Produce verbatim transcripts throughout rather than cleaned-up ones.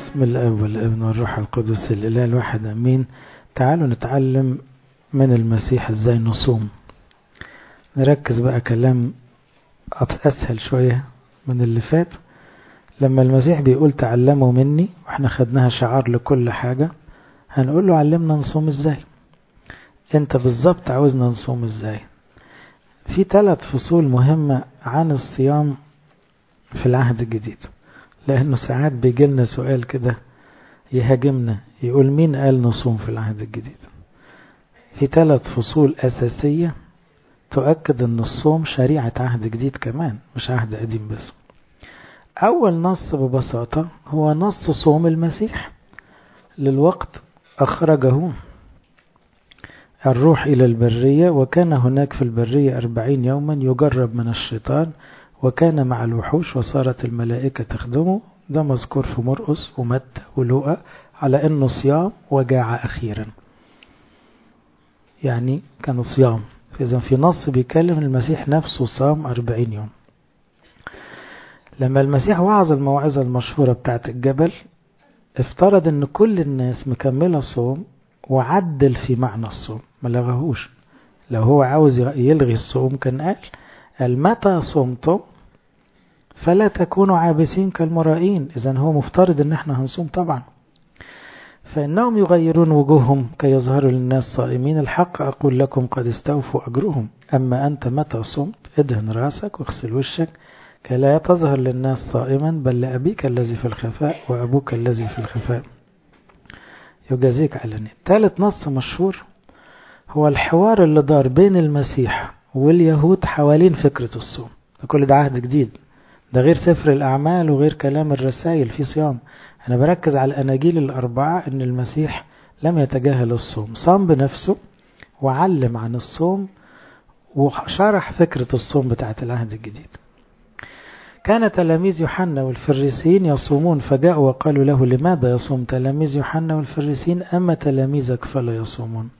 بسم الله والابن والروح القدس الإله الواحد أمين. تعالوا نتعلم من المسيح ازاي نصوم. نركز بقى كلام أسهل شوية من اللي فات. لما المسيح بيقول تعلموا مني، واحنا خدناها شعار لكل حاجة، هنقول له علمنا نصوم ازاي. انت بالظبط عاوزنا نصوم ازاي؟ في ثلاث فصول مهمة عن الصيام في العهد الجديد، لأنه ساعات بيجيلنا سؤال كده يهاجمنا، يقول مين قال نصوم في العهد الجديد؟ في ثلاث فصول أساسية تؤكد أن الصوم شريعة عهد جديد كمان، مش عهد قديم بس. أول نص ببساطة هو نص صوم المسيح للوقت أخرجه الروح إلى البرية، وكان هناك في البرية أربعين يوما يجرب من الشيطان، وكان مع الوحوش وصارت الملائكة تخدمه. ده مذكور في مرقس ومتى ولوقا على أنه صيام وجاع أخيرا، يعني كان صيام. إذا في نص بيكلم المسيح نفسه صام أربعين يوم. لما المسيح وعظ الموعظة المشهورة بتاعت الجبل، افترض أن كل الناس مكملة صوم وعدل في معنى الصوم، ما لغهوش. لو هو عاوز يلغي الصوم كان قال قال متى صمتم فلا تكونوا عابسين كالمرائين. إذن هو مفترض أن احنا هنصوم طبعا. فإنهم يغيرون وجوههم كي يظهروا للناس صائمين، الحق أقول لكم قد استوفوا أجرهم. أما أنت متى صمت ادهن راسك واغسل وشك كي لا تظهر للناس صائما، بل لأبيك الذي في الخفاء وأبوك الذي في الخفاء يجازيك علنيا. ثالث نص مشهور هو الحوار اللي دار بين المسيح واليهود حوالين فكرة الصوم. كل ده عهد جديد، ده غير سفر الأعمال وغير كلام الرسائل في صيام. أنا بركز على الأناجيل الأربعة إن المسيح لم يتجاهل الصوم، صام بنفسه وعلم عن الصوم وشرح فكرة الصوم بتاعة العهد الجديد. كان تلاميذ يوحنا والفريسيين يصومون، فجاءوا وقالوا له لماذا يصوم تلاميذ يوحنا والفريسيين أما تلاميذك فلا يصومون؟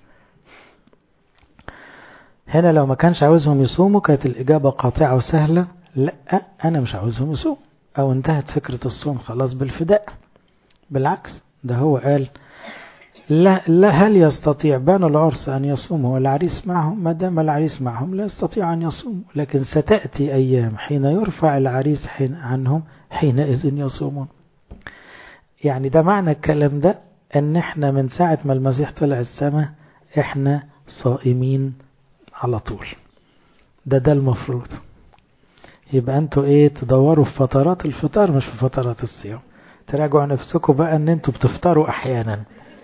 هنا لو ما كانش عاوزهم يصوموا كانت الإجابة قاطعة وسهلة، لا أنا مش عاوزهم يصوم، أو انتهت فكرة الصوم خلاص بالفداء. بالعكس، ده هو قال لا, لا هل يستطيع بان العرس أن يصوموا والعريس معهم؟ ما دام العريس معهم لا يستطيع أن يصوم، لكن ستأتي أيام حين يرفع العريس حين عنهم حينئذ يصومون. يعني ده معنى الكلام ده، أن احنا من ساعة ما المسيح طلع السماء احنا صائمين على طول. ده ده المفروض. يبقى انتوا ايه، تدوروا في فترات الفطار مش في فترات الصيام. تراجعوا نفسكم بقى ان انتوا بتفطروا احيانا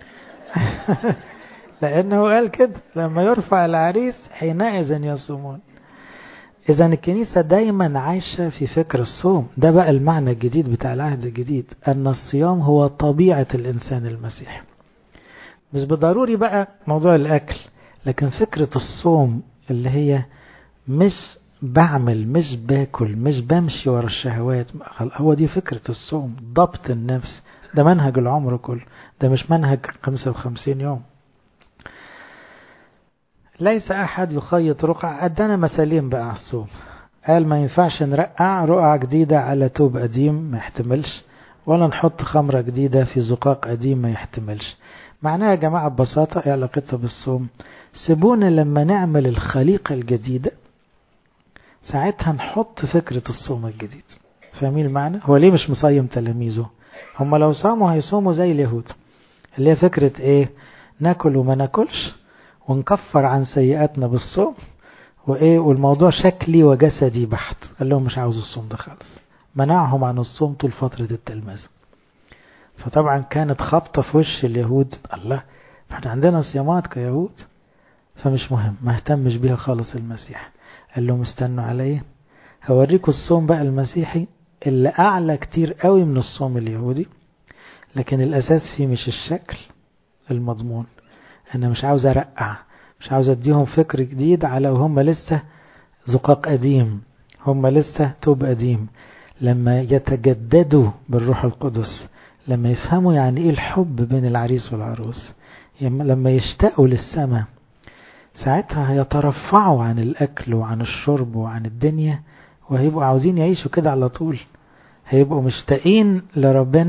لانه قال كده لما يرفع العريس حينئذ يصومون. اذا الكنيسة دايما عايشة في فكر الصوم. ده بقى المعنى الجديد بتاع العهد الجديد، ان الصيام هو طبيعة الانسان المسيحي. مش بالضروري بقى موضوع الاكل، لكن فكرة الصوم اللي هي مش بعمل مش باكل مش بمشي ورا الشهوات، هو دي فكرة الصوم. ضبط النفس ده منهج العمر كله، ده مش منهج خمسة وخمسين يوم. ليس أحد يخيط رقع. أدانا مثالين بقى على الصوم. قال ما ينفعش نرقع رقعة جديدة على توب قديم، ما يحتملش، ولا نحط خمرة جديدة في زقاق قديم، ما يحتملش. معناها يا جماعة ببساطة ايه علاقتها بالصوم؟ سيبونا لما نعمل الخليقة الجديدة ساعتها نحط فكرة الصوم الجديد. فاهمين المعنى؟ هو ليه مش مصيم تلاميذه؟ هم لو صاموا هيصوموا زي اليهود، اللي هي فكرة ايه، ناكل وما ناكلش ونكفر عن سيئاتنا بالصوم وايه، والموضوع شكلي وجسدي بحت. قال لهم مش عاوز الصوم ده خالص، منعهم عن الصوم طول فترة التلمذة. فطبعا كانت خبطة في وش اليهود، الله احنا عندنا صيامات كيهود، فمش مهم، ما اهتمش بيها خالص المسيح. قال لهم استنوا عليه، هوريكم الصوم بقى المسيحي اللي أعلى كتير قوي من الصوم اليهودي، لكن الأساس فيه مش الشكل المضمون. أنا مش عاوز أرقع، مش عاوز أديهم فكر جديد على وهم لسه زقاق قديم، هم لسه توب قديم. لما يتجددوا بالروح القدس، لما يفهموا يعني إيه الحب بين العريس والعروس، لما يشتاقوا للسماء، ساعتها هيترفعوا عن الأكل وعن الشرب وعن الدنيا، وهيبقوا عاوزين يعيشوا كده على طول. هيبقوا مشتاقين لربنا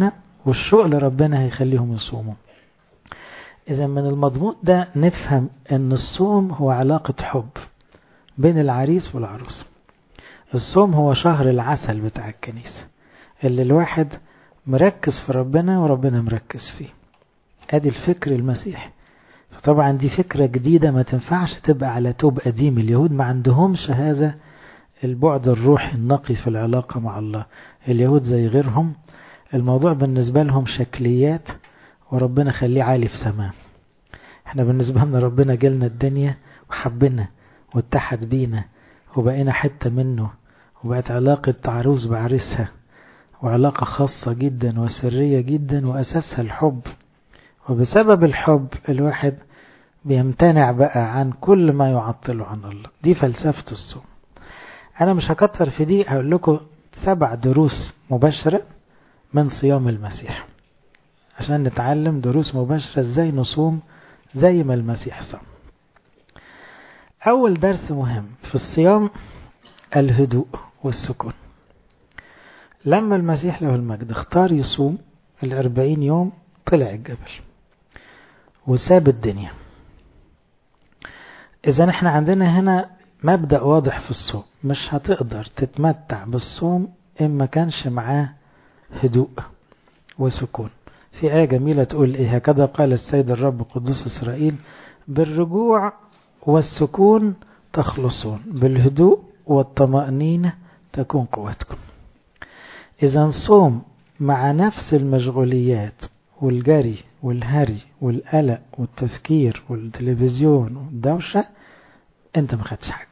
والشوق لربنا هيخليهم يصوموا. إذا من المضمون ده نفهم أن الصوم هو علاقة حب بين العريس والعروس. الصوم هو شهر العسل بتاع الكنيسة اللي الواحد مركز في ربنا وربنا مركز فيه. ادي الفكر المسيحي. فطبعا دي فكرة جديدة ما تنفعش تبقى على توب قديم. اليهود ما عندهمش هذا البعد الروحي النقي في العلاقة مع الله. اليهود زي غيرهم الموضوع بالنسبة لهم شكليات، وربنا خليه عالي في سماء. احنا بالنسبة لنا ربنا جالنا الدنيا وحبنا واتحد بينا وبقينا حتة منه، وبقت علاقة عروس بعريسها، وعلاقة خاصة جدا وسرية جدا وأساسها الحب. وبسبب الحب الواحد بيمتنع بقى عن كل ما يعطله عن الله. دي فلسفة الصوم. أنا مش هكتر في دي، هقول لكم سبع دروس مباشرة من صيام المسيح عشان نتعلم دروس مباشرة ازاي نصوم زي ما المسيح صام. أول درس مهم في الصيام الهدوء والسكون. لما المسيح له المجد اختار يصوم الأربعين يوم طلع الجبل وساب الدنيا. إذا احنا عندنا هنا مبدأ واضح في الصوم، مش هتقدر تتمتع بالصوم إما كانش معاه هدوء وسكون. في آية جميلة تقول إيه؟ هكذا قال السيد الرب قدوس إسرائيل: بالرجوع والسكون تخلصون، بالهدوء والطمأنينة تكون قوتكم. إذا صوم مع نفس المشغوليات والجري والهري والقلق والتفكير والتلفزيون والدوشة، انت ما خدتش حاجة.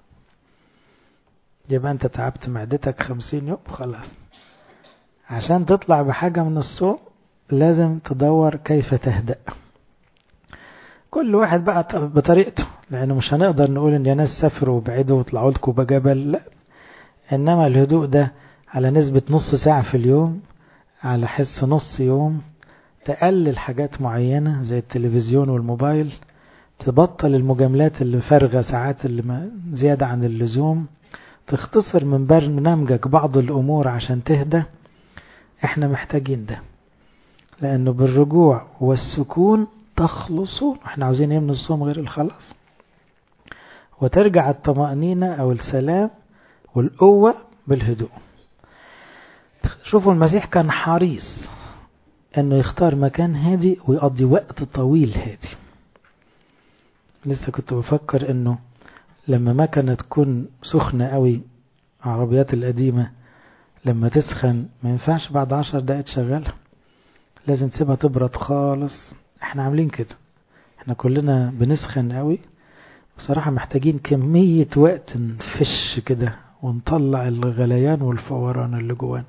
يبقى انت تعبت معدتك خمسين يوم خلاص. عشان تطلع بحاجة من الصوم لازم تدور كيف تهدأ. كل واحد بقى بطريقته، لأنه مش هنقدر نقول ان يا ناس سافروا وبعدوا وطلعوا لكم بجبل، لا. إنما الهدوء ده على نسبة نص ساعة في اليوم، على حس نص يوم، تقلل حاجات معينة زي التلفزيون والموبايل، تبطل المجاملات اللي فارغة ساعات اللي زيادة عن اللزوم، تختصر من برنامجك بعض الأمور عشان تهدى. احنا محتاجين ده، لأنه بالرجوع والسكون تخلصون. احنا عاوزين ايه من الصوم غير الخلاص؟ وترجع الطمأنينة أو السلام والقوة بالهدوء. شوفوا المسيح كان حريص انه يختار مكان هادي ويقضي وقت طويل هادي. لسه كنت بفكر انه لما ما كانت تكون سخنة قوي، العربيات القديمة لما تسخن ما ينفعش بعد عشر دقائق تشغلها، لازم تسيبها تبرد خالص. احنا عاملين كده، احنا كلنا بنسخن قوي بصراحة، محتاجين كمية وقت نفش كده ونطلع الغليان والفوران اللي جوان.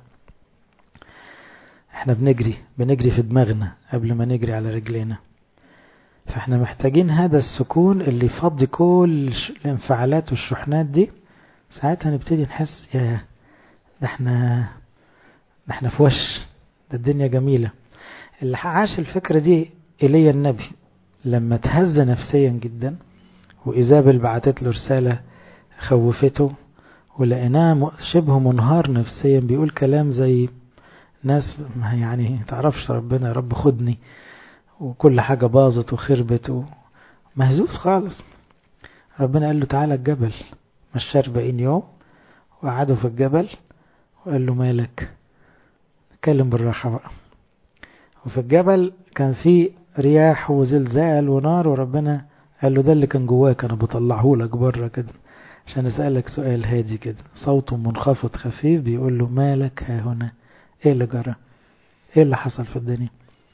احنا بنجري بنجري في دماغنا قبل ما نجري على رجلينا، فاحنا محتاجين هذا السكون اللي يفضي كل الانفعالات والشحنات دي. ساعتها نبتدي نحس يا ده احنا ده احنا في وش ده، الدنيا جميلة. اللي عاش الفكرة دي إيليا النبي لما تهز نفسيا جدا، وإيزابل بعتت له رسالة خوفته، ولقيناه شبه منهار نفسيا، بيقول كلام زي ناس يعني تعرفش ربنا، يا رب خدني، وكل حاجة باظت وخربت ومهزوز خالص. ربنا قال له تعالى الجبل، مشى أربعين يوم وقعدوا في الجبل، وقال له مالك؟ اتكلم بالراحة بقى. وفي الجبل كان فيه رياح وزلزال ونار، وربنا قال له ده اللي كان جواك انا بطلعه لك بره كده عشان اسألك سؤال هادي كده. صوته منخفض خفيف بيقول له مالك ها هنا؟ ايه اللي جرى؟ ايه اللي حصل في الدنيا؟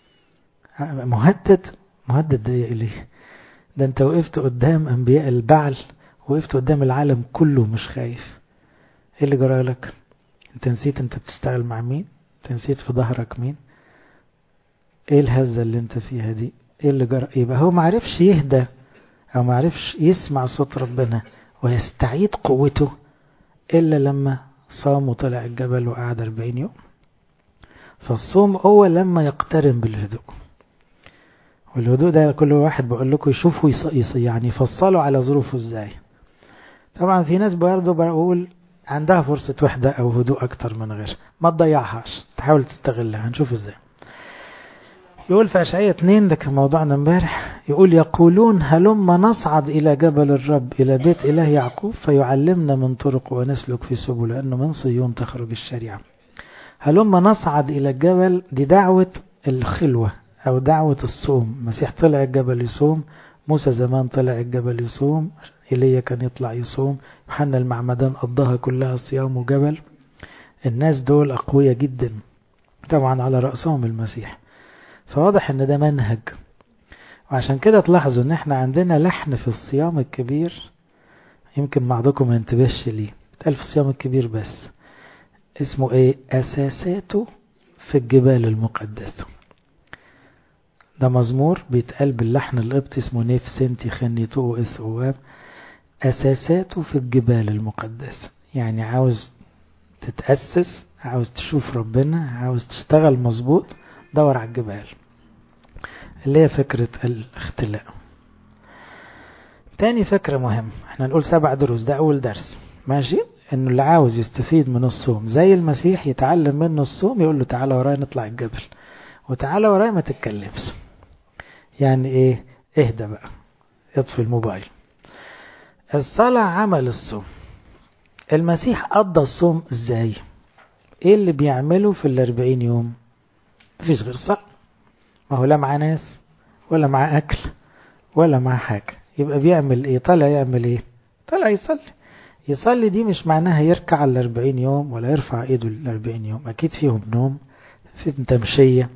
مهدد مهدد ده إليه؟ ده انت وقفت قدام انبياء البعل، وقفت قدام العالم كله مش خايف. ايه اللي جرى لك؟ انت نسيت انت بتشتغل مع مين؟ انت نسيت في ظهرك مين؟ ايه الهزة اللي انت فيها دي؟ ايه اللي جرى؟ يبقى هو معرفش يهدى او معرفش يسمع صوت ربنا ويستعيد قوته الا لما صام وطلع الجبل وقعد أربعين يوم. فالصوم هو لما يقترن بالهدوء. والهدوء ده كل واحد بقول لكم يشوفوا يعني يفصلوا على ظروفه ازاي. طبعا في ناس برضه بقول عندها فرصة وحدة او هدوء اكتر من غير، ما تضيعهاش، تحاول تستغلها. هنشوف ازاي. يقول في أشعية اتنين، ده كان موضوعنا امبارح، يقول يقولون هلما نصعد إلى جبل الرب إلى بيت إله يعقوب فيعلمنا من طرق ونسلك في سبل، لأنه من صيون تخرج الشريعة. هلما نصعد إلى الجبل دي دعوة الخلوة أو دعوة الصوم. المسيح طلع الجبل يصوم، موسى زمان طلع الجبل يصوم، إيليا كان يطلع يصوم، يوحنا المعمدان قضاها كلها صيام وجبل. الناس دول أقوياء جدا طبعا على رأسهم المسيح. فواضح ان ده منهج. وعشان كده تلاحظوا ان احنا عندنا لحن في الصيام الكبير، يمكن بعضكم ما ينتبهش ليه، بتقال في الصيام الكبير بس، اسمه ايه؟ اساساته في الجبال المقدسة. ده مزمور بيتقال باللحن القبطي اسمه نفس انتي خنيتو اثواب. اساساته في الجبال المقدسة، يعني عاوز تتأسس، عاوز تشوف ربنا، عاوز تشتغل مظبوط، دور على الجبال، اللي هي فكرة الاختلاء. تاني فكرة مهم، احنا نقول سبع دروس، ده اول درس ماشي، انه اللي عاوز يستفيد من الصوم زي المسيح يتعلم منه الصوم، يقول له تعالى ورايا نطلع الجبل، وتعالى ورايا ما تتكلمش. يعني ايه؟ اهدى بقى، اطفي الموبايل. الصلاة عمل الصوم. المسيح قضى الصوم ازاي؟ ايه اللي بيعمله في الاربعين يوم؟ مفيش غير صلاة. ما هو لا مع ناس ولا مع أكل ولا مع حاجة، يبقى بيعمل إيه؟ طلع يعمل إيه؟ طلع يصلي. يصلي دي مش معناها يركع الأربعين يوم ولا يرفع إيده الأربعين يوم، أكيد فيهم نوم، في تمشية،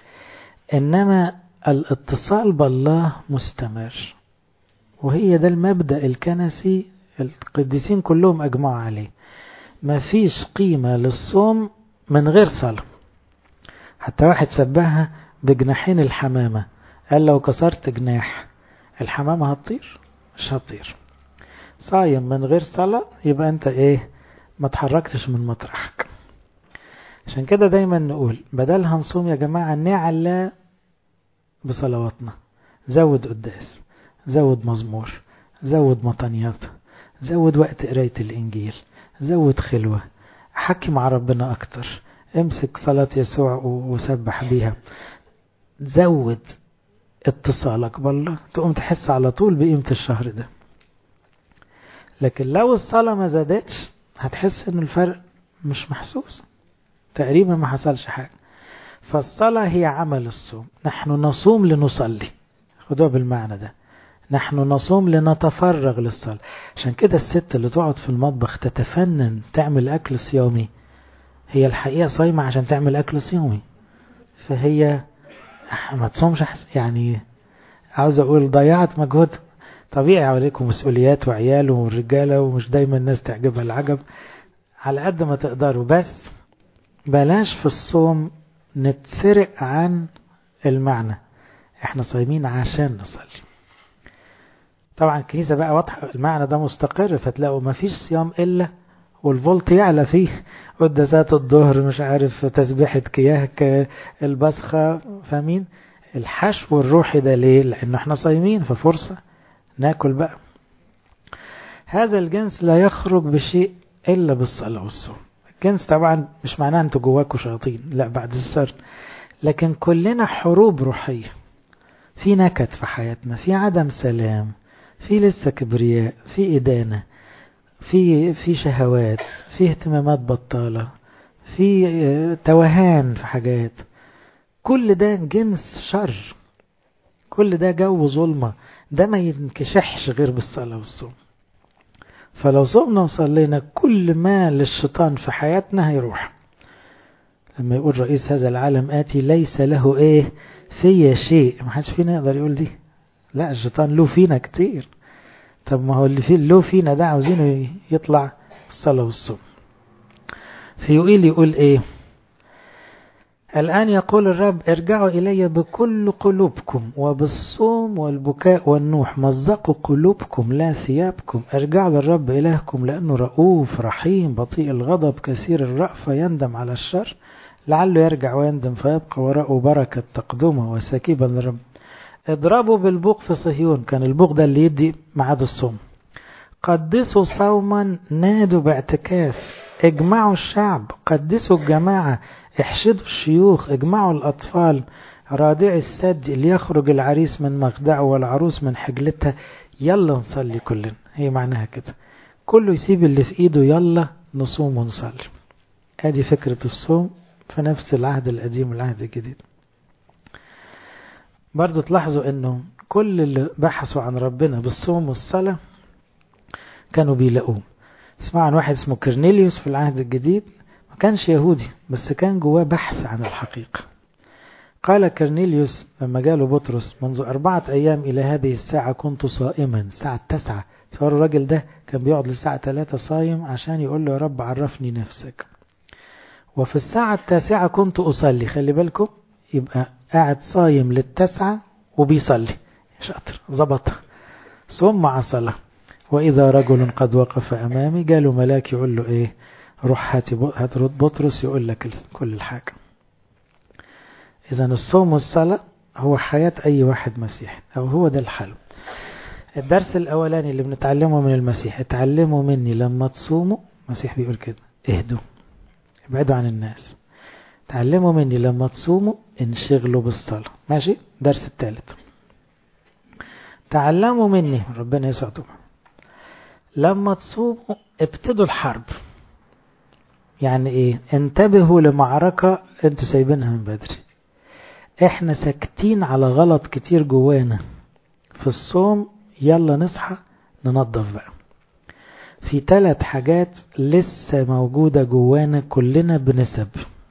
إنما الاتصال بالله مستمر. وهي ده المبدأ الكنسي القديسين كلهم أجمعوا عليه. ما فيش قيمة للصوم من غير صلاة. حتى واحد سبها بجناحين الحمامة، قال لو كسرت جناح الحمامة هتطير؟ مش هتطير. صايم من غير صلاة يبقى انت ايه؟ ما تحركتش من مطرحك. عشان كده دايما نقول بدل هنصوم يا جماعة نعلى بصلواتنا، زود قداس، زود مزمور، زود مطنيات، زود وقت قراية الإنجيل، زود خلوة، حكي مع ربنا أكتر، امسك صلاة يسوع وسبح بيها، زود اتصالك بالله، تقوم تحس على طول بقيمة الشهر ده. لكن لو الصلاة ما زادتش هتحس ان الفرق مش محسوس، تقريبا ما حصلش حاجة. فالصلاة هي عمل الصوم. نحن نصوم لنصلي، خدوها بالمعنى ده، نحن نصوم لنتفرغ للصلاة. عشان كده الست اللي تقعد في المطبخ تتفنن تعمل أكل صيامي، هي الحقيقة صايمة عشان تعمل أكل صيامي، فهي ما تصومش يعني، عاوز أقول ضيعت مجهود. طبيعي عليكم مسؤوليات وعيال والرجالة، ومش دايما الناس تعجبها العجب، على قد ما تقدروا، بس بلاش في الصوم نتسرق عن المعنى. احنا صايمين عشان نصلي. طبعا الكنيسة بقى واضحة المعنى ده مستقر، فتلاقوا ما فيش صيام إلا والفولت يعلى فيه، قداسات الظهر، مش عارف تسبيحة كياك، البسخة، فاهمين الحشو الروحي ده ليه؟ لأنه احنا صايمين، ففرصة ناكل بقى. هذا الجنس لا يخرج بشيء إلا بالصلاة والصوم. الجنس طبعا مش معناه انتوا جواكوا شياطين، لا بعد السر، لكن كلنا حروب روحية، في نكد في حياتنا، في عدم سلام، في لسه كبرياء، في إدانة، في في شهوات، في اهتمامات بطالة، في توهان في حاجات. كل ده جنس شر، كل ده جو ظلمة، ده ما ينكشحش غير بالصلاة والصوم. فلو صومنا وصلينا كل ما للشيطان في حياتنا هيروح. لما يقول رئيس هذا العالم آتي ليس له ايه في شيء، ما حدش فينا يقدر يقول دي، لا الشيطان له فينا كتير. طب ما هو اللي فيه له فينا ده عاوزينه يطلع الصلاة والصوم. في يقول يقول ايه؟ الآن يقول الرب ارجعوا إلي بكل قلوبكم وبالصوم والبكاء والنوح، مزقوا قلوبكم لا ثيابكم. ارجعوا للرب إلهكم لأنه رؤوف رحيم بطيء الغضب كثير الرأفة يندم على الشر، لعله يرجع ويندم فيبقى وراءه بركة تقدمه وسكيبا للرب. اضربوا بالبوق في صهيون، كان البوق ده اللي يدي معاد الصوم. قدسوا صوما نادوا باعتكاف، اجمعوا الشعب، قدسوا الجماعة، احشدوا الشيوخ، اجمعوا الأطفال، رادع الثدي ليخرج العريس من مخدعه والعروس من حجلتها. يلا نصلي كلنا، هي معناها كده، كله يسيب اللي في ايده، يلا نصوم ونصلي. ادي فكرة الصوم في نفس العهد القديم والعهد الجديد. برضو تلاحظوا انه كل اللي بحثوا عن ربنا بالصوم والصلاة كانوا بيلاقوه. اسمع عن واحد اسمه كرنيليوس في العهد الجديد، ما كانش يهودي بس كان جواه بحث عن الحقيقة. قال كرنيليوس لما جاله بطرس: منذ أربعة أيام إلى هذه الساعة كنت صائما. الساعة التاسعة، تصوروا الراجل ده كان بيقعد للساعة ثلاثة صايم عشان يقول له يا رب عرفني نفسك. وفي الساعة التاسعة كنت أصلي. خلي بالكم، يبقى قاعد صايم للتاسعة وبيصلي. شاطر، ظبطها، صوم مع صلاة. وإذا رجل قد وقف أمامي، جاله ملاك يقول له إيه؟ روح هات بطرس يقول لك كل الحاجة. إذن الصوم والصلاة هو حياة أي واحد مسيحي، أو هو ده الحل. الدرس الأولاني اللي بنتعلمه من المسيح: اتعلموا مني لما تصوموا. المسيح بيقول كده: اهدوا، ابعدوا عن الناس. تعلموا مني لما تصوموا، انشغلوا بالصلاة. ماشي. درس الثالث: تعلموا مني، ربنا يسعدكم، لما تصوموا ابتدوا الحرب. يعني ايه؟ انتبهوا لمعركة انتوا سايبينها من بدري. احنا ساكتين على غلط كتير جوانا في الصوم. يلا نصحى ننظف بقى. في ثلاث حاجات لسه موجودة جوانا كلنا بنسب،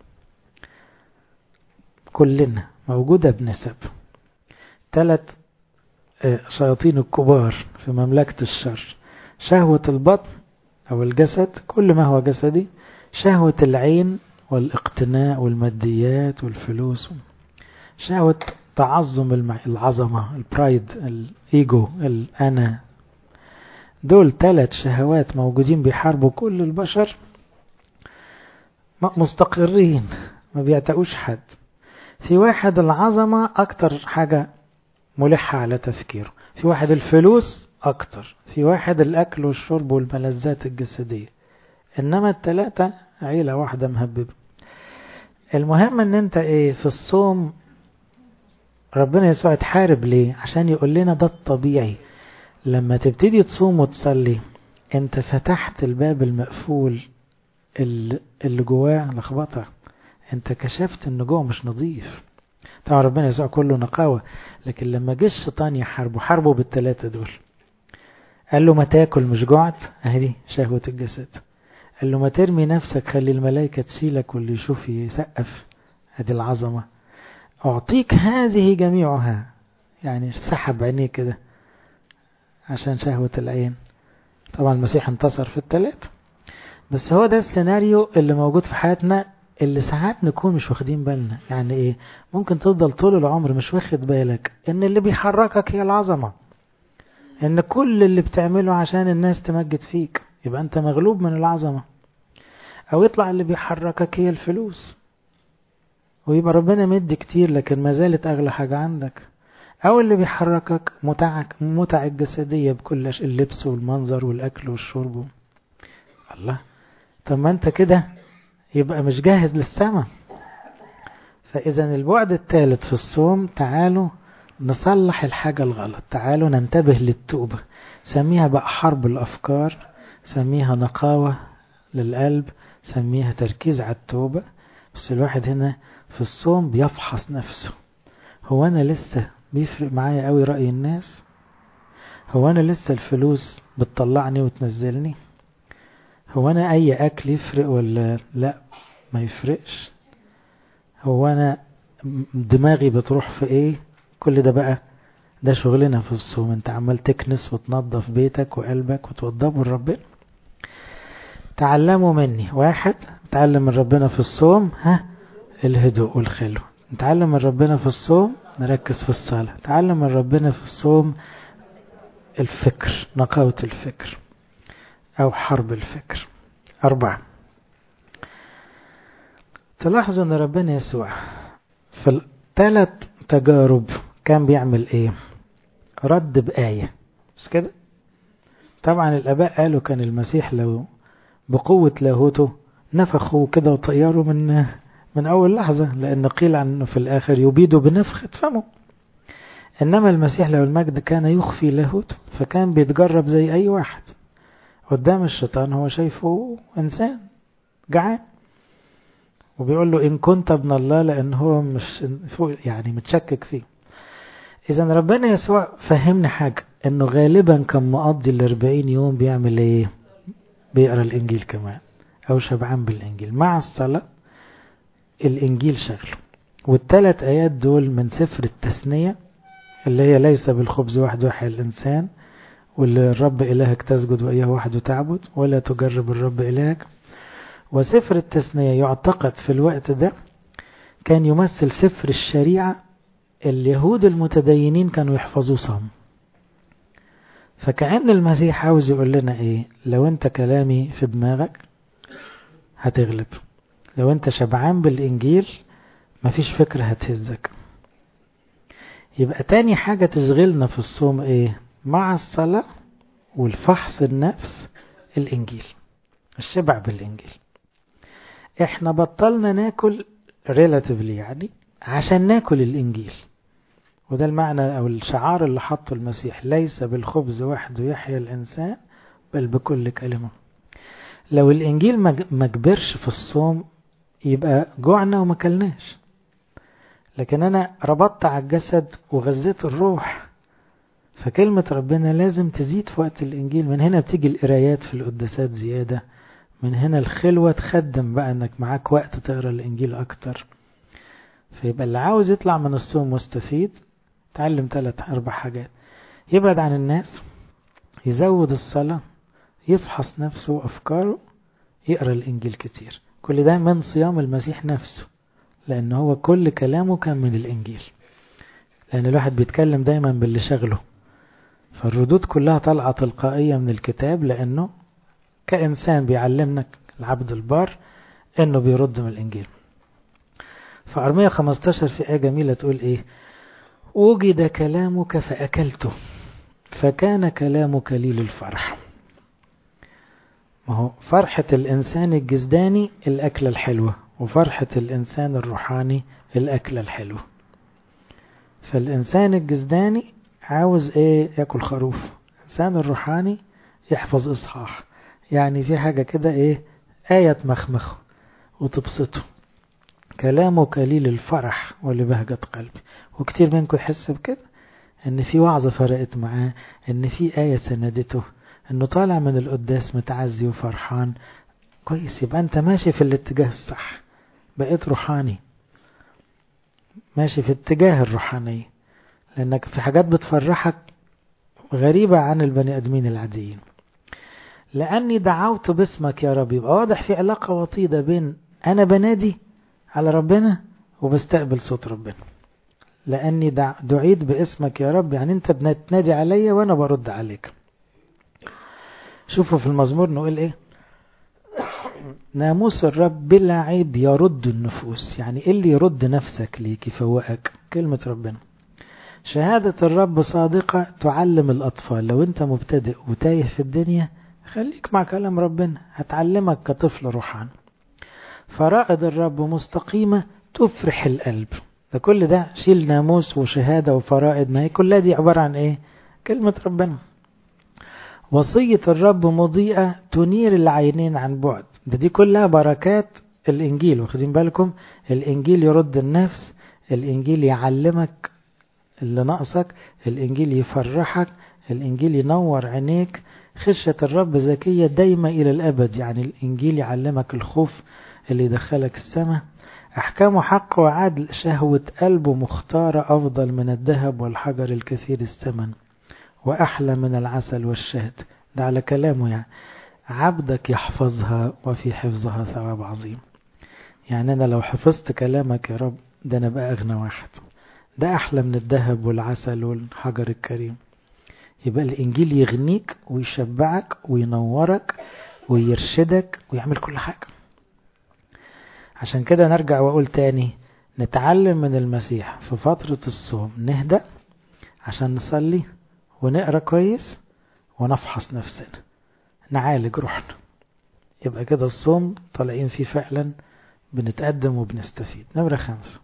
كلنا موجودة بنسب. ثلاث شياطين الكبار في مملكة الشر: شهوة البطن أو الجسد، كل ما هو جسدي، شهوة العين والاقتناء والماديات والفلوس، شهوة تعظم العظمة، البرايد، الإيجو، الأنا. دول ثلاث شهوات موجودين بيحاربوا كل البشر، مستقرين ما بيعتقوش حد. في واحد العظمة أكتر حاجة ملحة على تفكيره، في واحد الفلوس أكتر، في واحد الأكل والشرب والملذات الجسدية. إنما الثلاثة عيلة واحدة مهببة. المهم ان انت ايه في الصوم؟ ربنا يسوع تحارب ليه؟ عشان يقول لنا ده الطبيعي. لما تبتدي تصوم وتصلي انت فتحت الباب المقفول اللي جواه لخبطة. انت كشفت ان جوه مش نظيف. طبعا ربنا يسوع كله نقاوة، لكن لما جه الشيطان يحاربه، حاربه بالثلاثة دول. قال له ما تاكل مش جوعت، اهي شهوة الجسد. قال له ما ترمي نفسك خلي الملائكة تشيلك واللي يشوف يسقف، ادي العظمة. اعطيك هذه جميعها، يعني سحب عينيه كده عشان شهوة العين. طبعا المسيح انتصر في الثلاث، بس هو ده السيناريو اللي موجود في حياتنا، اللي ساعات نكون مش واخدين بالنا. يعني ايه؟ ممكن تفضل طول العمر مش واخد بالك ان اللي بيحركك هي العظمة، ان كل اللي بتعمله عشان الناس تمجد فيك، يبقى انت مغلوب من العظمة. او يطلع اللي بيحركك هي الفلوس، ويبقى ربنا مدي كتير لكن ما زالت اغلى حاجة عندك. او اللي بيحركك متعك متع الجسدية بكل اللبس والمنظر والاكل والشرب. الله، طب ما انت كده يبقى مش جاهز للسماء. فاذا البعد الثالث في الصوم: تعالوا نصلح الحاجة الغلط، تعالوا ننتبه للتوبة. سميها بقى حرب الافكار، سميها نقاوة للقلب، سميها تركيز على التوبة. بس الواحد هنا في الصوم بيفحص نفسه. هو أنا لسه بيفرق معايا قوي رأي الناس؟ هو أنا لسه الفلوس بتطلعني وتنزلني؟ هو أنا أي أكل يفرق ولا لا ما يفرقش؟ هو أنا دماغي بتروح في إيه؟ كل ده بقى ده شغلنا في الصوم. انت عمال تكنس وتنظف بيتك وقلبك وتوضبه لربنا. تعلموا مني. واحد، تعلم من ربنا في الصوم ها الهدوء والخلوة. نتعلم من ربنا في الصوم نركز في الصلاة. تعلم من ربنا في الصوم الفكر، نقاوة الفكر أو حرب الفكر. أربعة، تلاحظوا أن ربنا يسوع في الثلاث تجارب كان بيعمل إيه؟ رد بآية، مش كده؟ طبعا الآباء قالوا كان المسيح لو بقوة لاهوته نفخوا كده وطيروا من من أول لحظة، لأن قيل عنه في الآخر يبيد بنفخة فمه. إنما المسيح له المجد كان يخفي لاهوته، فكان بيتجرب زي أي واحد قدام الشيطان. هو شايفه إنسان جعان وبيقول له إن كنت ابن الله، لأن هو مش يعني متشكك فيه. إذا ربنا يسوع فهمنا حاجة، إنه غالبا كان مقضي الأربعين يوم بيعمل إيه؟ بيقرأ الإنجيل كمان، أو شبعان بالإنجيل مع الصلاة. الإنجيل شغله. والثلاث آيات دول من سفر التثنية اللي هي ليس بالخبز وحده يحيى الإنسان، واللي الرب إلهك تسجد وإياه وحده تعبد، ولا تجرب الرب إلهك. وسفر التثنية يعتقد في الوقت ده كان يمثل سفر الشريعة. اليهود المتدينين كانوا يحفظوه صم. فكأن المسيح عاوز يقول لنا إيه؟ لو أنت كلامي في دماغك هتغلب، لو أنت شبعان بالإنجيل مفيش فكرة هتهزك. يبقى تاني حاجة تشغلنا في الصوم إيه؟ مع الصلاة والفحص النفس الإنجيل، الشبع بالإنجيل. إحنا بطلنا ناكل ريلاتيفلي يعني عشان ناكل الإنجيل، وده المعنى أو الشعار اللي حطه المسيح: ليس بالخبز وحده يحيى الإنسان بل بكل كلمة. لو الإنجيل ما كبرش في الصوم يبقى جوعنا وما كلناش، لكن أنا ربطت على الجسد وغذيت الروح. فكلمة ربنا لازم تزيد في وقت الإنجيل. من هنا بتيجي القرايات في القداسات زيادة، من هنا الخلوة تخدم بقى أنك معاك وقت تقرأ الإنجيل أكتر. فيبقى اللي عاوز يطلع من الصوم مستفيد تعلم ثلاث أربع حاجات: يبعد عن الناس، يزود الصلاة، يفحص نفسه وأفكاره، يقرأ الإنجيل كتير. كل ده من صيام المسيح نفسه، لأن هو كل كلامه كان من الإنجيل. لأن الواحد بيتكلم دايما باللي شغله، فالردود كلها طالعة تلقائية من الكتاب، لأنه كإنسان بيعلمنا العبد البار أنه بيرد من الإنجيل. فأرمية خمستاشر في آية جميلة تقول إيه؟ وجد كلامك فأكلته فكان كلامك لي للفرح. ما هو فرحة الإنسان الجسداني الأكلة الحلوة، وفرحة الإنسان الروحاني الأكلة الحلوة. فالإنسان الجسداني عاوز إيه؟ يأكل خروف. الإنسان الروحاني يحفظ إصحاح. يعني في حاجة كده إيه؟ آية مخمخ وتبسطه. كلامك لي للفرح ولبهجة قلبي. وكتير منكم يحس بكده، ان في وعظة فرقت معاه، ان في آية سندته، انه طالع من القداس متعزي وفرحان. كويس، يبقى انت ماشي في الاتجاه الصح، بقيت روحاني، ماشي في اتجاه الروحانية، لانك في حاجات بتفرحك غريبة عن البني ادمين العاديين. لاني دعوت باسمك يا رب، يبقى واضح في علاقة وطيدة بين انا بنادي على ربنا وبستقبل صوت ربنا. لأني دعيت باسمك يا رب، يعني أنت بتنادي عليا وأنا برد عليك. شوفوا في المزمور نقول إيه؟ ناموس الرب بلا عيب يرد النفوس. يعني إيه اللي يرد نفسك ليك يفوقك؟ كلمة ربنا. شهادة الرب صادقة تعلم الأطفال. لو أنت مبتدئ وتايه في الدنيا خليك مع كلام ربنا، هتعلمك كطفل روحان. فرائض الرب مستقيمة تفرح القلب. ده كل ده شيل ناموس وشهادة وفرائض، ما هي كلها دي عبارة عن ايه؟ كلمة ربنا. وصية الرب مضيئة تنير العينين عن بعد. ده دي كلها بركات الإنجيل. واخدين بالكم؟ الإنجيل يرد النفس، الإنجيل يعلمك اللي ناقصك، الإنجيل يفرحك، الإنجيل ينور عينيك. خشية الرب زكية دايما إلى الأبد. يعني الإنجيل يعلمك الخوف اللي يدخلك السماء. أحكامه حق وعدل، شهوة قلبه مختارة أفضل من الذهب والحجر الكثير الثمن، وأحلى من العسل والشهد. ده على كلامه يعني. عبدك يحفظها وفي حفظها ثواب عظيم. يعني أنا لو حفظت كلامك يا رب ده أنا بقى أغنى واحد، ده أحلى من الذهب والعسل والحجر الكريم. يبقى الإنجيل يغنيك ويشبعك وينورك ويرشدك ويعمل كل حاجة. عشان كده نرجع وأقول تاني، نتعلم من المسيح في فترة الصوم، نهدأ عشان نصلي ونقرأ كويس ونفحص نفسنا، نعالج روحنا. يبقى كده الصوم طالعين فيه فعلا بنتقدم وبنستفيد. نمرة خمسة،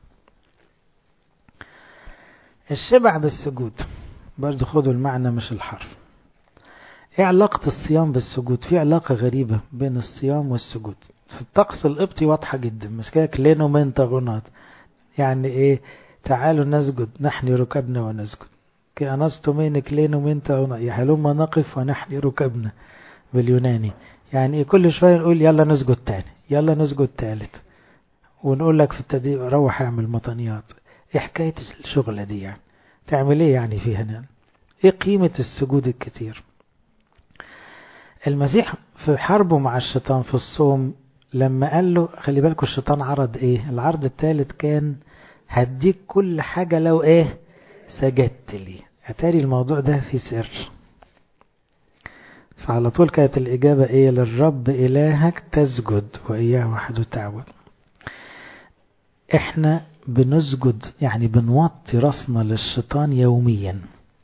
الشبع بالسجود. برضو خدوا المعنى مش الحرف. ايه علاقة الصيام بالسجود؟ في علاقة غريبة بين الصيام والسجود. في الطقس القبطي واضحة جدا، مش كده كلينو من تغنات، يعني ايه؟ تعالوا نسجد نحني ركبنا ونسجد. كأنستو من كلينو من تغنات يحلوما نقف ونحني ركبنا باليوناني. يعني ايه؟ كل شوية نقول يلا نسجد تاني، يلا نسجد تالت، ونقول لك في التدريب روح اعمل مطنيات. ايه حكاية الشغلة دي يعني؟ تعمل ايه يعني فيها يعني؟ ايه قيمة السجود الكتير؟ المسيح في حربه مع الشيطان في الصوم لما قال له خلي بالكوا الشيطان عرض ايه؟ العرض الثالث كان هديك كل حاجة لو ايه؟ سجدت لي. اتاري الموضوع ده في سر. فعلى طول كانت الإجابة ايه؟ للرب إلهك تسجد وإياه وحده تعبد. احنا بنسجد يعني بنوطي راسنا للشيطان يوميا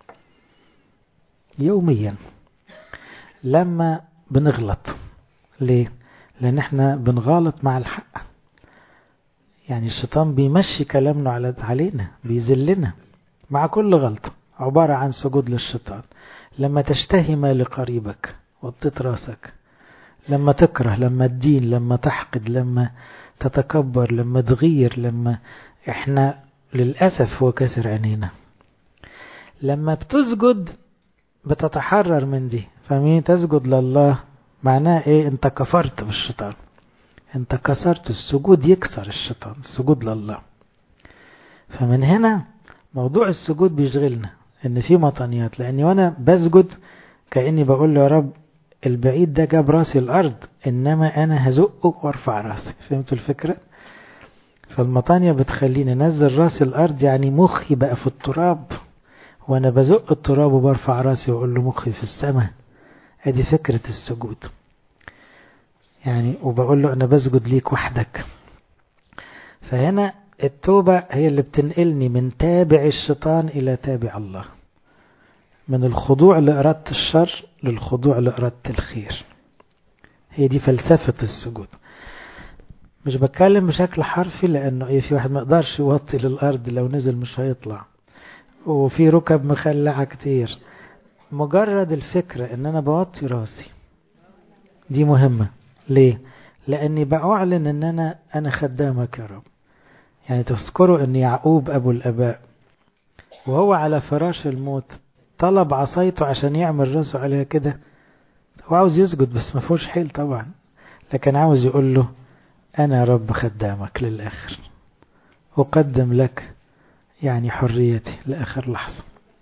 يوميا لما بنغلط. ليه؟ لأن احنا بنغلط مع الحق. يعني الشيطان بيمشي كلامنا على علينا، بيذلنا مع كل غلطة، عبارة عن سجود للشيطان. لما تشتهي ما لقريبك وطيت راسك، لما تكره، لما تدين، لما تحقد، لما تتكبر، لما تغير، لما احنا للأسف هو كسر عينينا. لما بتسجد بتتحرر من دي. فمين تسجد لله معناه ايه؟ انت كفرت بالشيطان، انت كسرت. السجود يكسر الشيطان، السجود لله. فمن هنا موضوع السجود بيشغلنا، ان في مطنيات. لاني وانا بسجد كأني بقول له يا رب البعيد ده جاب راسي الارض، انما انا هزقه وارفع راسي. فهمتوا الفكرة؟ فالمطانية بتخليني انزل راسي الارض، يعني مخي بقى في التراب وانا بزق التراب وبرفع راسي واقول له مخي في السماء. ادي فكرة السجود يعني، وبقول له انا بسجد ليك وحدك. فهنا التوبة هي اللي بتنقلني من تابع الشيطان الى تابع الله، من الخضوع لإرادة الشر للخضوع لإرادة الخير. هي دي فلسفة السجود. مش بتكلم بشكل حرفي، لانه ايه؟ في واحد ما يقدرش يوطي للارض، لو نزل مش هيطلع، وفي ركب مخلعة كتير. مجرد الفكرة ان انا بوطي راسي دي مهمة. ليه؟ لاني بأعلن ان انا انا خدامك يا رب. يعني تذكروا ان يعقوب ابو الاباء وهو على فراش الموت طلب عصايته عشان يعمل راسه عليها كده. هو عاوز يسجد بس ما فيهوش حيل طبعا، لكن عاوز يقول له انا يا رب خدامك للاخر، اقدم لك يعني حريتي لاخر لحظة.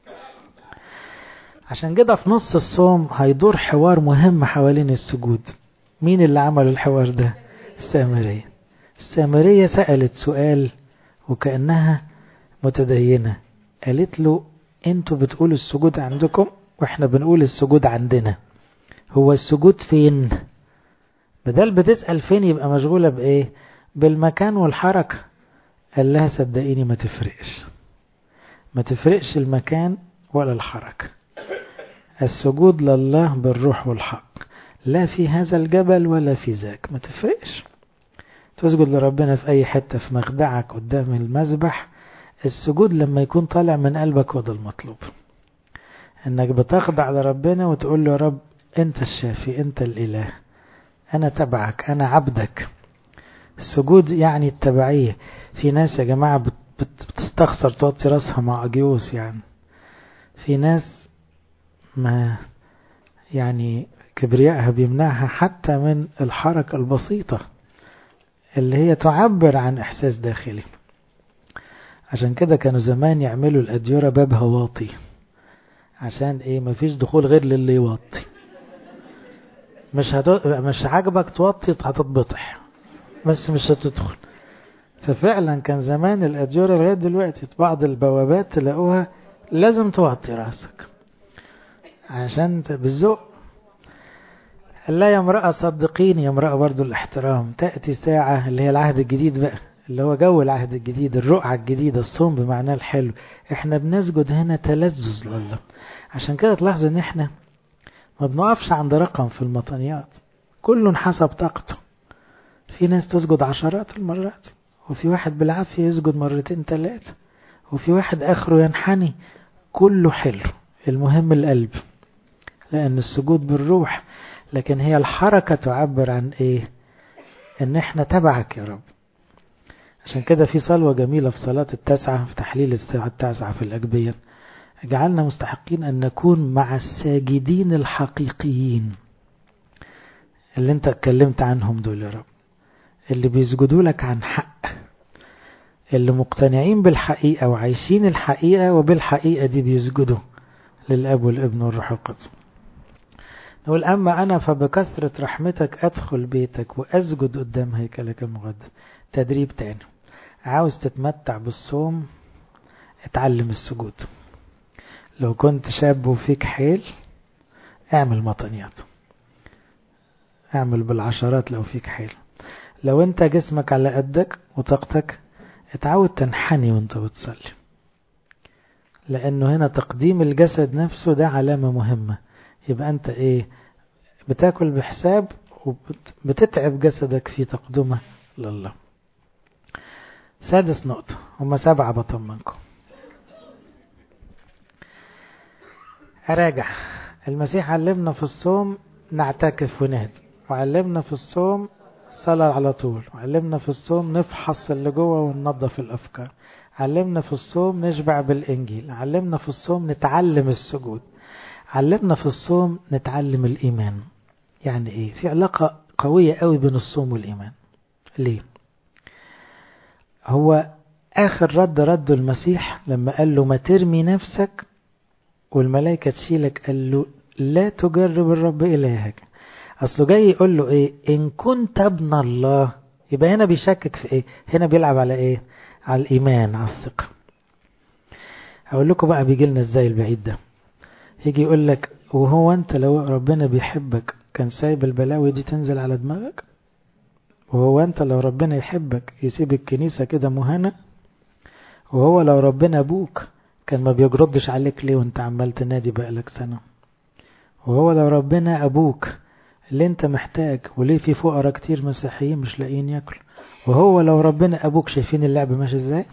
عشان كده في نص الصوم هيدور حوار مهم حوالين السجود. مين اللي عمل الحوار ده؟ السامرية. السامرية سألت سؤال وكأنها متدينة. قالت له انتوا بتقولوا السجود عندكم واحنا بنقول السجود عندنا، هو السجود فين؟ بدل بتسأل فين يبقى مشغولة بايه؟ بالمكان والحركة. قال لها صدقيني ما تفرقش، ما تفرقش المكان ولا الحركة. السجود لله بالروح والحق، لا في هذا الجبل ولا في ذاك، ما تفرقش. تسجد لربنا في اي حتة، في مخدعك قدام المذبح. السجود لما يكون طالع من قلبك وده المطلوب، انك بتخضع لربنا وتقول له يا رب انت الشافي، انت الاله، انا تبعك، انا عبدك. السجود يعني التبعية. في ناس يا جماعة بت بتستخسر توطي راسها مع أجيوس. يعني في ناس ما يعني كبريائها بيمنعها حتى من الحركة البسيطة اللي هي تعبر عن إحساس داخلي. عشان كده كانوا زمان يعملوا الأديرة بابها واطي. عشان ايه؟ مفيش دخول غير للي يوطي. مش هت... مش عاجبك توطي هتتبطح بس مش هتدخل. ففعلا كان زمان الأديرة لغاية دلوقتي بعض البوابات تلاقوها لازم توطي راسك عشان بالذوق. لا يا امرأة صدقيني، يا امرأة برضو الاحترام. تأتي ساعة اللي هي العهد الجديد بقى، اللي هو جو العهد الجديد، الرقعة الجديدة، الصوم بمعناه الحلو. احنا بنسجد هنا تلذذ لله. عشان كده تلاحظوا ان احنا ما بنقفش عند رقم في المطنيات، كله حسب طاقته. في ناس تسجد عشرات المرات، وفي واحد بالعافية يسجد مرتين ثلاثة، وفي واحد آخره ينحني. كله حلو، المهم القلب، لأن السجود بالروح. لكن هي الحركة تعبر عن إيه؟ إن إحنا تبعك يا رب. عشان كده في صلوة جميلة في صلاة التاسعة، في تحليل الساعة التاسعة في الأجبية: اجعلنا مستحقين أن نكون مع الساجدين الحقيقيين، اللي انت اتكلمت عنهم دول يا رب، اللي بيسجدوا لك عن حق، اللي مقتنعين بالحقيقة وعايشين الحقيقة، وبالحقيقة دي بيسجدوا للأب والابن والروح القدس. نقول: أما أنا فبكثرة رحمتك أدخل بيتك وأسجد قدام هيكلك المقدس. تدريب تاني: عاوز تتمتع بالصوم، اتعلم السجود. لو كنت شاب وفيك حيل، اعمل مطنيات، اعمل بالعشرات لو فيك حيل. لو انت جسمك على قدك وطاقتك، اتعود تنحني وانت بتصلي، لانه هنا تقديم الجسد نفسه ده علامة مهمة. يبقى انت ايه؟ بتاكل بحساب وبتتعب جسدك في تقدمه لله. سادس نقطة، هم سبعة بطمنكم. أراجع: المسيح علمنا في الصوم نعتكف ونهدي، وعلمنا في الصوم صلاة على طول، وعلمنا في الصوم نفحص اللي جوه وننظف الأفكار، علمنا في الصوم نشبع بالإنجيل، علمنا في الصوم نتعلم السجود، علمنا في الصوم نتعلم الإيمان. يعني إيه؟ في علاقة قوية قوي بين الصوم والإيمان. ليه؟ هو آخر رد رد المسيح لما قال له: ما ترمي نفسك والملائكة تشيلك، قال له: لا تجرب الرب إلهك. أصله جاي يقول له إيه؟ إن كنت ابن الله. يبقى هنا بيشكك في إيه؟ هنا بيلعب على إيه؟ على الإيمان، على الثقة. هقول لكم بقى بيجي لنا إزاي البعيد ده. يجي يقول لك: وهو أنت لو ربنا بيحبك كان سايب البلاوي دي تنزل على دماغك؟ وهو أنت لو ربنا يحبك يسيب الكنيسة كده مهانة؟ وهو لو ربنا أبوك كان ما بيجردش عليك ليه وانت عمال تنادي بقالك سنة؟ وهو لو ربنا أبوك اللي انت محتاج، وليه في فقراء كتير مسيحيين مش لاقيين ياكل؟ وهو لو ربنا أبوك، شايفين اللعب ماشي ازاي؟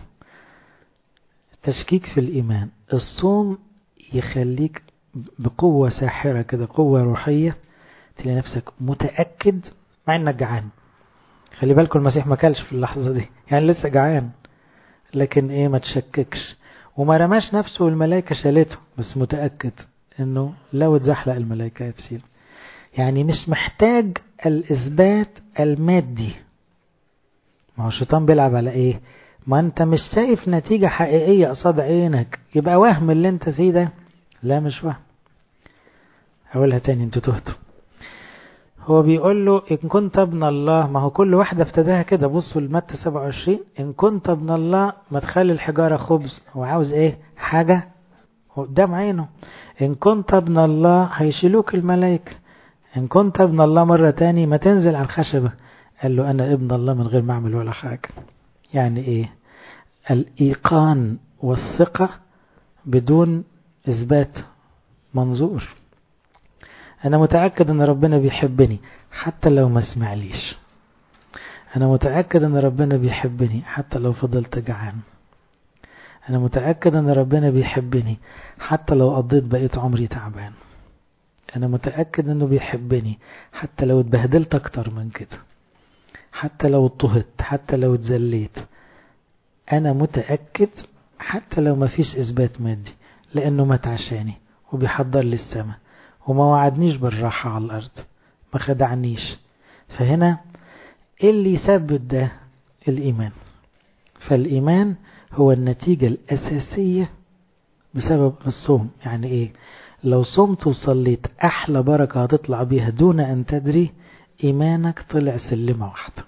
تشكيك في الإيمان. الصوم يخليك بقوة ساحرة كده، قوة روحية، تلاقي نفسك متأكد مع انك جعان. خلي بالكم المسيح ما كلش في اللحظة دي، يعني لسه جعان، لكن ايه؟ ما تشككش، وما رماش نفسه والملائكة شالته، بس متأكد انه لو اتزحلق الملائكة هتشيل. يعني مش محتاج الإثبات المادي. ما هو الشيطان بيلعب على ايه؟ ما انت مش شايف نتيجة حقيقية قصاد عينك، يبقى وهم اللي انت فيه ده. لا مش وهم. هقولها تاني، انتوا تهتوا. هو بيقول له: إن كنت ابن الله. ما هو كل واحدة ابتداها كده. بصوا لمتى سبعة وعشرين: إن كنت ابن الله ما تخلي الحجارة خبز. هو عاوز ايه؟ حاجة قدام عينه. إن كنت ابن الله هيشيلوك الملائكة. إن كنت ابن الله مرة تاني ما تنزل على الخشبة. قال له: أنا ابن الله من غير ما أعمل ولا حاجة. يعني إيه؟ الإيقان والثقة بدون إثبات منظور. أنا متأكد أن ربنا بيحبني حتى لو ما سمعليش. أنا متأكد أن ربنا بيحبني حتى لو فضلت جعان. أنا متأكد أن ربنا بيحبني حتى لو قضيت بقيت عمري تعبان. أنا متأكد أنه بيحبني حتى لو اتبهدلت أكتر من كده، حتى لو اضطهدت، حتى لو اتذليت. أنا متأكد حتى لو ما فيش إثبات مادي، لأنه مات عشاني وبيحضر لي السماء، وما وعدنيش بالراحة على الأرض، ما خدعنيش. فهنا إيه اللي يثبت ده؟ الإيمان. فالإيمان هو النتيجة الأساسية بسبب الصوم. يعني إيه؟ لو صمت وصليت، أحلى بركة هتطلع بيها دون أن تدري إيمانك طلع سلمة واحدة.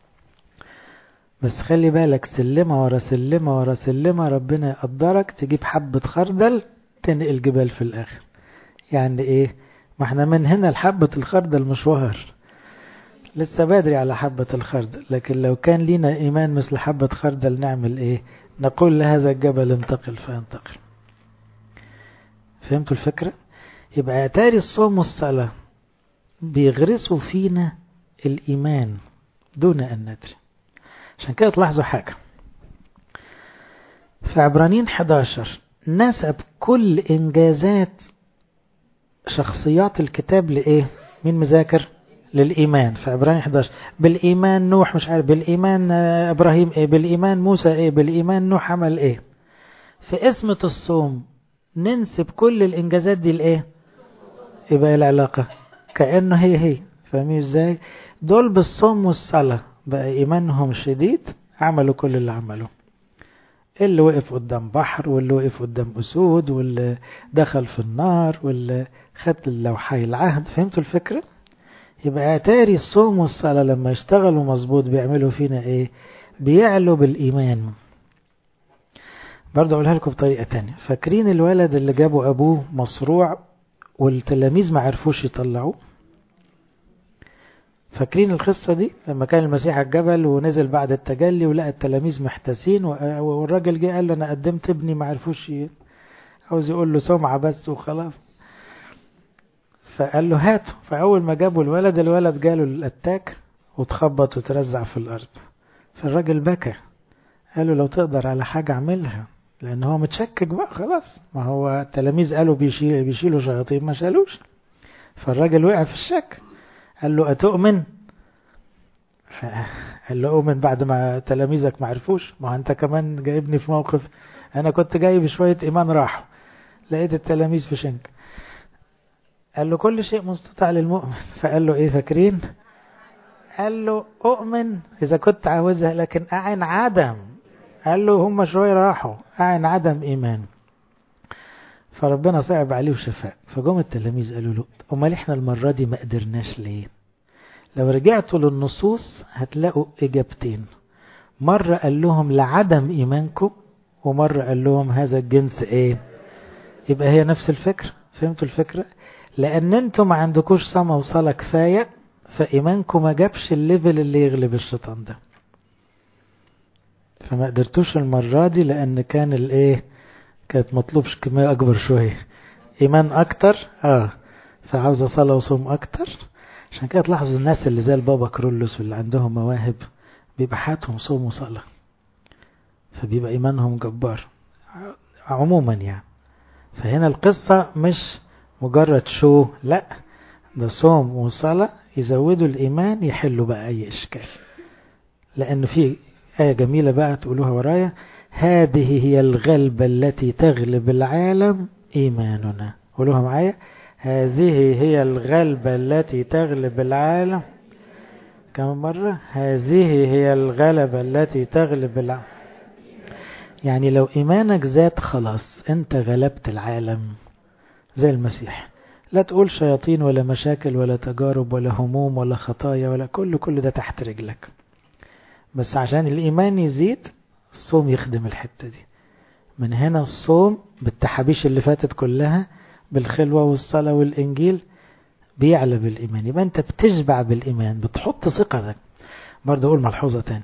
بس خلي بالك، سلمة ورا سلمة ورا سلمة ربنا يقدرك تجيب حبة خردل تنقل جبال في الآخر. يعني إيه؟ ما احنا من هنا لحبة الخردل مشوار، لسه بدري على حبة الخردل. لكن لو كان لينا إيمان مثل حبة خردل نعمل إيه؟ نقول لهذا الجبل انتقل فينتقل. فهمتوا الفكرة؟ يبقى أتاري الصوم والصلاة بيغرسوا فينا الإيمان دون أن ندري. عشان كده تلاحظوا حاجة في عبرانيين إحدى عشر نسب كل إنجازات شخصيات الكتاب لإيه؟ مين مذاكر؟ للإيمان. في عبرانيين إحدى عشر بالإيمان نوح مش عارف، بالإيمان إبراهيم إيه، بالإيمان موسى إيه، بالإيمان نوح عمل إيه. في اسمة الصوم ننسب كل الإنجازات دي لإيه؟ يبقى إيه العلاقة؟ كأنه هي هي. فاهمين إزاي؟ دول بالصوم والصلاة بقى إيمانهم شديد، عملوا كل اللي عملوه. اللي وقف قدام بحر، واللي وقف قدام أسود، واللي دخل في النار، واللي خد اللوحي العهد. فهمتوا الفكرة؟ يبقى أتاري الصوم والصلاة لما يشتغلوا مظبوط بيعملوا فينا إيه؟ بيعلوا بالإيمان. برضه أقولها لكم بطريقة تانية. فاكرين الولد اللي جابوا أبوه مصروع والتلاميذ ما عرفوش يطلعوه؟ فاكرين القصة دي لما كان المسيح على الجبل ونزل بعد التجلي ولقى التلاميذ محتاسين، والراجل جه قال له أنا قدمت ابني ما عرفوش، عاوز يقول له سمعة بس وخلاص. فقال له هاته. فأول ما جابوا الولد، الولد جاله الأتاك وتخبط وترزع في الأرض. فالراجل بكى قال له لو تقدر على حاجة اعملها، لأن هو متشكك بقى خلاص. ما هو التلاميذ قالوا بيشيل بيشيلوا شياطين ما شالوش. فالراجل وقع في الشك. قال له أتؤمن؟ قال له أؤمن بعد ما تلاميذك ما عرفوش؟ ما أنت كمان جايبني في موقف أنا كنت جايب شوية إيمان راحوا، لقيت التلاميذ في شنك. قال له كل شيء مستطاع للمؤمن. فقال له إيه فاكرين؟ قال له أؤمن إذا كنت عاوزها، لكن أعن عدم. قال له هم شوية راحوا، أعن عدم إيمان. فربنا صعب عليه وشفاء. فجم التلاميذ قالوا له أمال إحنا المرة دي ما قدرناش ليه؟ لو رجعتوا للنصوص هتلاقوا إجابتين. مرة قال لهم لعدم إيمانكم، ومرة قال لهم هذا الجنس إيه. يبقى هي نفس الفكرة. فهمتوا الفكرة؟ لأن أنتم ما عندكوش صلاة وصلاة كفاية، فإيمانكم ما جابش الليفل اللي يغلب الشيطان ده. فما قدرتوش المرة دي لأن كان الإيه، كانت مطلوبش كمية أكبر شوية، إيمان أكتر. آه فعاوزة صلاة وصوم أكتر. عشان كده تلاحظوا الناس اللي زي البابا كرولوس واللي عندهم مواهب بيبقى حياتهم صوم وصلاة، فبيبقى إيمانهم جبار عموما يعني. فهنا القصة مش مجرد شو، لا ده صوم وصلاة يزودوا الإيمان، يحلوا بقى أي إشكال. لأن في آية جميلة بقى تقولوها ورايا: هذه هي الغلبة التي تغلب العالم إيماننا. قولوها معايا: هذه هي الغلبة التي تغلب العالم. كم مرة؟ هذه هي الغلبة التي تغلب العالم. يعني لو إيمانك زاد خلاص أنت غلبت العالم زي المسيح. لا تقول شياطين ولا مشاكل ولا تجارب ولا هموم ولا خطايا ولا كل كل ده تحت رجلك. بس عشان الإيمان يزيد الصوم يخدم الحتة دي. من هنا الصوم بالتحابيش اللي فاتت كلها، بالخلوة والصلاة والإنجيل، بيعلى بالإيمان. يبقى أنت بتشبع بالإيمان، بتحط ثقتك. برضه أقول ملحوظة تاني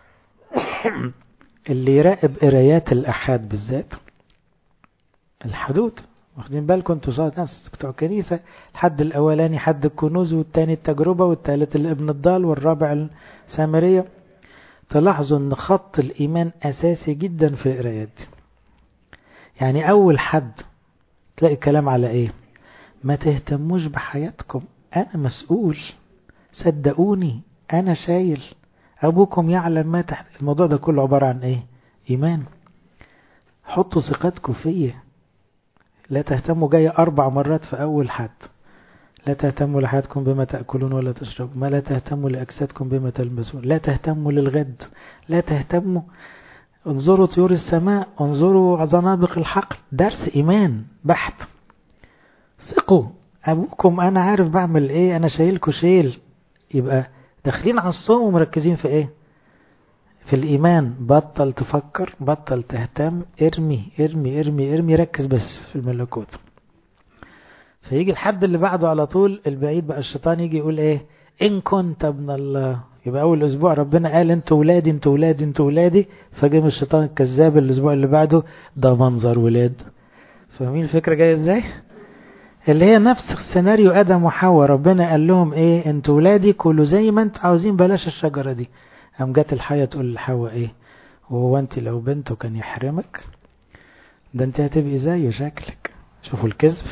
اللي يراقب قرايات الأحاد بالذات الحدود، واخدين بالكم انتوا صارت ناس بتوع كنيسة، الحد الأولاني حد الكنوز، والتاني التجربة، والتالت الابن الضال، والرابع السامرية. تلاحظوا ان خط الإيمان أساسي جدا في القرايات دي. يعني أول حد تلاقي كلام على إيه؟ ما تهتموش بحياتكم، أنا مسؤول، صدقوني أنا شايل، أبوكم يعلم ما تحت. الموضوع ده كله عبارة عن إيه؟ إيمان. حطوا ثقتكم فيه. لا تهتموا، جاية أربع مرات في أول حد. لا تهتموا لحياتكم بما تأكلون ولا تشربون، ما لا تهتموا لأجسادكم بما تلبسون، لا تهتموا للغد، لا تهتموا. انظروا طيور السماء، انظروا زنابق الحقل. درس إيمان بحت. ثقوا، أبوكم أنا عارف بعمل إيه، أنا شايلكوا شيل. يبقى داخلين على الصوم ومركزين في إيه؟ في الإيمان. بطل تفكر، بطل تهتم، ارمي ارمي ارمي ارمي، ركز بس في الملكوت. فيجي الحد اللي بعده على طول البعيد بقى الشيطان يجي يقول إيه؟ إن كنت ابن الله. يبقى أول أسبوع ربنا قال أنت ولادي أنت ولادي أنت ولادي، فجم الشيطان الكذاب الأسبوع اللي بعده ده منظر ولاد. فاهمين الفكرة جاية إزاي؟ اللي هي نفس سيناريو آدم وحواء. ربنا قال لهم ايه؟ انتوا ولادي كلوا زي ما انتوا عاوزين، بلاش الشجرة دي. قام جت الحية تقول لحواء ايه؟ وهو انت لو بنته كان يحرمك؟ ده انت هتبقي زيه شكلك. شوفوا الكذب.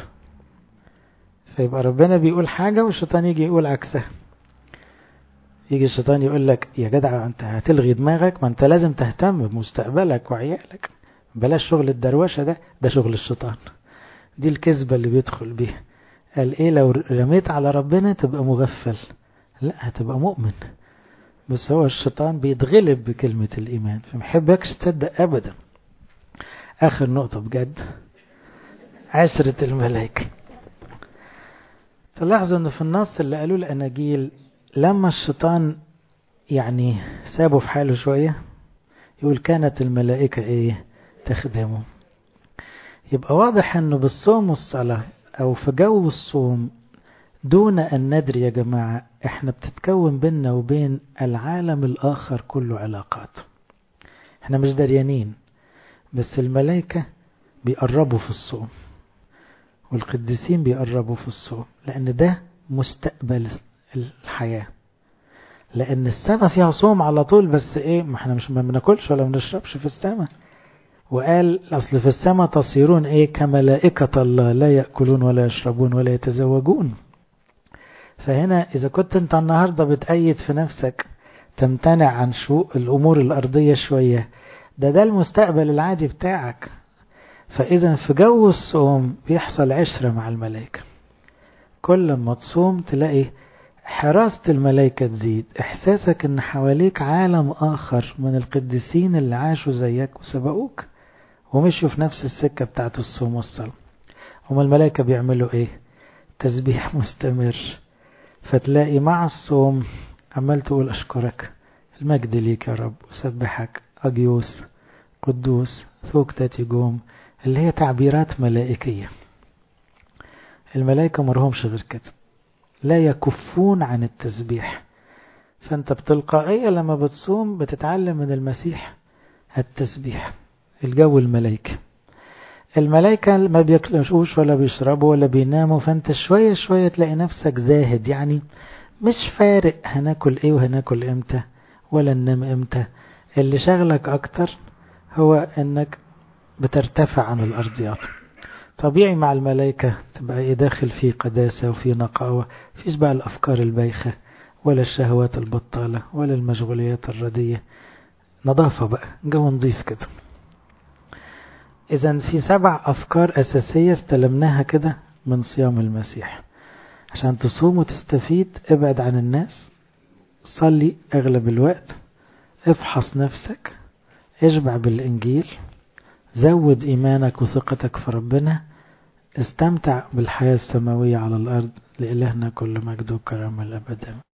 فيبقى ربنا بيقول حاجة والشيطان يجي يقول عكسها. يجي الشيطان يقول لك يا جدع انت هتلغي دماغك، ما انت لازم تهتم بمستقبلك وعيالك، بلاش شغل الدروشة ده، ده شغل الشيطان. دي الكذبة اللي بيدخل بيها. قال ايه؟ لو رميت على ربنا تبقى مغفل، لا هتبقى مؤمن. بس هو الشيطان بيتغلب بكلمة الإيمان، فمحبكش تصدق أبدا. آخر نقطة بجد، عشرة الملائكة. تلاحظوا أن في النص اللي قالوا الأناجيل لما الشيطان يعني سابه في حاله شوية يقول كانت الملائكة إيه؟ تخدمه. يبقى واضح أنه بالصوم والصلاة أو في جو الصوم دون أن ندري يا جماعة احنا بتتكون بيننا وبين العالم الآخر كله علاقات. احنا مش دريانين، بس الملائكة بيقربوا في الصوم والقديسين بيقربوا في الصوم، لأن ده مستقبل الحياة. لأن السماء فيها صوم على طول، بس ايه؟ ما احنا مش ما بناكلش ولا بنشربش في السماء. وقال أصل في السماء تصيرون ايه؟ كملائكة الله لا يأكلون ولا يشربون ولا يتزوجون. فهنا إذا كنت أنت النهاردة بتأيد في نفسك تمتنع عن شؤون الأمور الأرضية شوية، ده ده المستقبل العادي بتاعك. فإذا في جو الصوم بيحصل عشرة مع الملائكة. كل ما تصوم تلاقي حراسة الملائكة تزيد، إحساسك أن حواليك عالم آخر من القديسين اللي عاشوا زيك وسبقوك ومشوا في نفس السكة بتاعت الصوم والصلاة. هم الملائكة بيعملوا إيه؟ تسبيح مستمر. فتلاقي مع الصوم عمال تقول أشكرك، المجد ليك يا رب، أسبحك أجيوس قدوس ثوك تاتي جوم، اللي هي تعبيرات ملائكية. الملائكة مرهمش غير كده، لا يكفون عن التسبيح. فأنت بتلقائية لما بتصوم بتتعلم من المسيح التسبيح، الجو الملائكة. الملائكة ما بياكلوش ولا بيشربوا ولا بيناموا، فأنت شوية شوية تلاقي نفسك زاهد، يعني مش فارق هناكل ايه وهناكل امتى ولا ننام امتى. اللي شغلك اكتر هو انك بترتفع عن الارضيات. طبيعي مع الملائكة تبقى ايه؟ داخل في قداسة وفي نقاوة، فيش بقى الافكار البايخة ولا الشهوات البطالة ولا المشغوليات الردية. نظافة بقى، جو نظيف كده. اذا في سبع افكار اساسية استلمناها كده من صيام المسيح. عشان تصوم وتستفيد ابعد عن الناس، صلي اغلب الوقت، افحص نفسك، اشبع بالانجيل، زود ايمانك وثقتك في ربنا، استمتع بالحياة السماوية على الارض. لإلهنا كل مجد وكرم الابد.